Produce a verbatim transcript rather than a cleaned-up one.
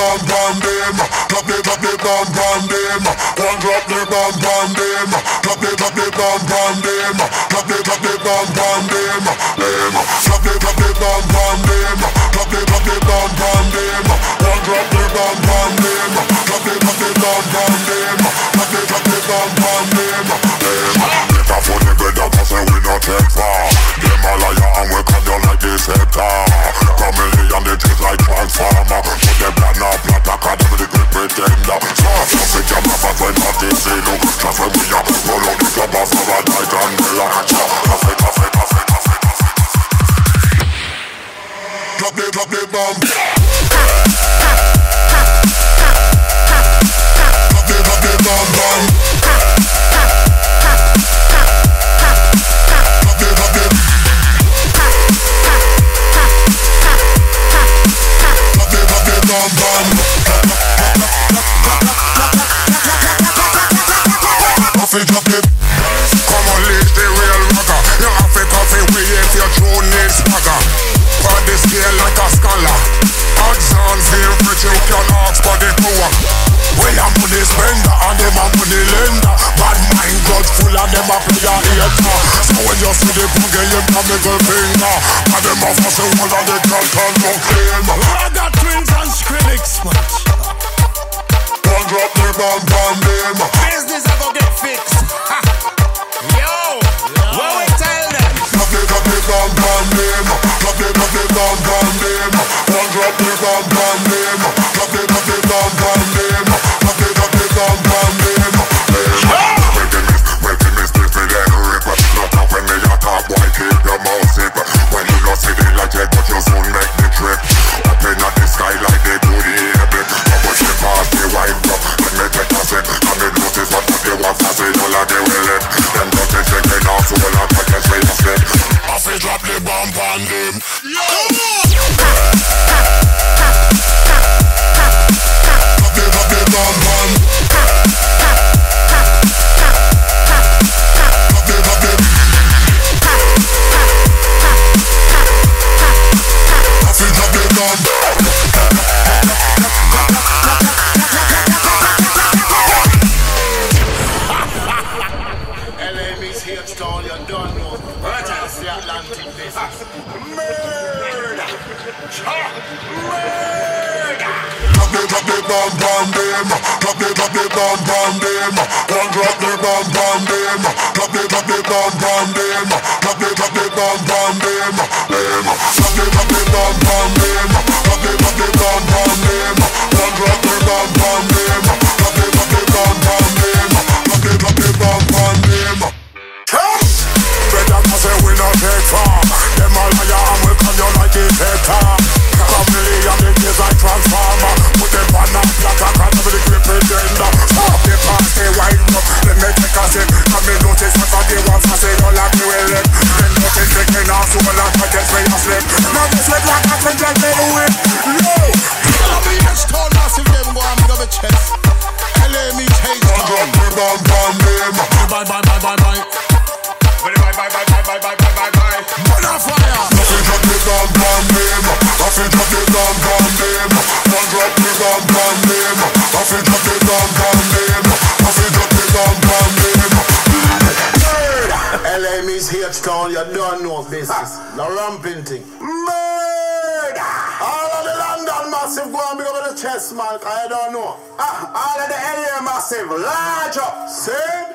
bomb bomb them. Drop the drop the bomb bomb them. One drop the bomb bomb them. Drop the drop the bomb bomb them. Drop the drop the bomb bomb them. Them. Drop the drop the bomb bomb them. Drop the drop the bomb bomb them. One drop the bomb bomb them. Drop the drop the bomb bomb them. Drop the drop the bomb bomb them. Them. Make a funny bed up and say we not take far. Them a liar and we cut you like this sector. Chameleon they taste like transformer. Put them plan up, plot a card with the great pretender. Soft up with your mouth when not this see no. Just when we are roll out the club of our night and miller. Coffee, coffee, coffee, coffee, coffee. Drop the, drop the bomb. Drop the, drop the bomb bomb. Drop the, drop the. Drop the, drop the bomb bomb. Coffee, drop it. Come on, lead the real rocker. You have a coffee way if your drone needs swagger. For the scale like a scholar. Odds on feel rich, you can ask for the power. We a money spender and them a money lender. Bad mind grudge full and them a play a hater. So when you see the punk, you can middle finger. And them a fuss the whole of the cut and no claim. I got twins and Skrillex match. One drop the bomb bomb them. Business I go get fixed. Ha. Yo, Yo. What we tell them? Drop the drop the bomb bomb them. Drop the drop the bomb bomb them. One drop the bomb bomb them. Drop the drop the bomb bomb them. Drop the drop the bomb bomb them. When the miss, when the miss, they feel like a ripper. Not up when they attack, boy, keep your mouth zip. When you don't see the light yet, but your soon make the trip. Up in the sky like they do the air bit. But the pass the white drop, let me take a sip. And the notice what they want to say, all of they will it. Them don't take it off, so we'll not take it straight to slip. Off it, drop the bomb on them. Yo! Drop the, drop the bomb on. Drop the, drop the. Off it, drop the bomb. L A Mix here, Stone, you don't know. Right out the Atlantic business. Murder! Murder! Drop the, drop the bomb bomb them. Drop the, drop the bomb bomb them. One drop the bomb bomb them. Drop the, drop the bomb bomb them. Drop the, drop the bomb bomb them. Them. Drop the, drop the bomb bomb them. Drop the, drop the bomb bomb them. One drop the bomb bomb them. Drop the, drop the bomb bomb them. Drop the, drop the bomb bomb them. Better cause we not take far. Them all liar and we come you like the sector. Chameleon they taste like transformer. Put them on a plot and cut with the great pretender. Stop the pass, they wind up. Let me take a sip. And me notice what they want to say. Don't like me well it. Then notice they can ask so well and get straight to sleep. Now this way like a friend like they do it. No! I'll be a stone massive them go and make up a chest. L A Mix hate One drop the bomb bomb them. Bye bye bye bye bye. Bye bye bye bye bye bye bye bye bye bye. Bonfire. Nothing drop the bomb bomb them. Nothing drop the bomb bomb them. One drop the bomb bomb them. Nothing drop the bomb bomb them. Nothing drop the bomb bomb them. L A Mix here, Stone, you don't know business. The ramping thing. Murder. All of the London massive go and big up the chest, man. I don't know. Ah, all of the L A massive large up. See?